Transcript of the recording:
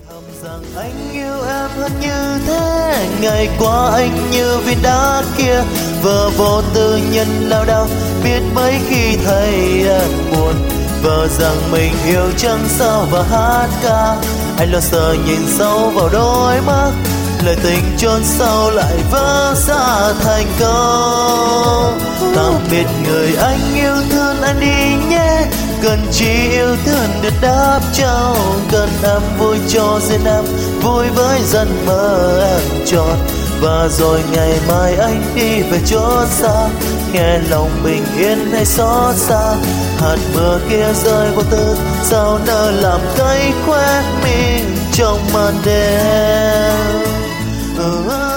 thầm rằng anh yêu em hơn như thế, ngày qua anh như viên đá kia vờ vô tư nhân lao đao, biết mấy khi thấy em buồn vờ rằng mình yêu chẳng sao và hát ca. Anh lo sợ nhìn sâu vào đôi mắt, lời tình chôn sâu lại vỡ ra thành câu tạm biệt người anh yêu thương anh đi nhé. Cần chỉ yêu thương được đáp trao, cần em vui cho riêng em vui với dân mơ em tròn. Và rồi ngày mai anh đi về chỗ xa, nghe lòng bình yên hay xót xa. Hạt mưa kia rơi vô tư sao nỡ làm cay khóe mi trong màn đêm.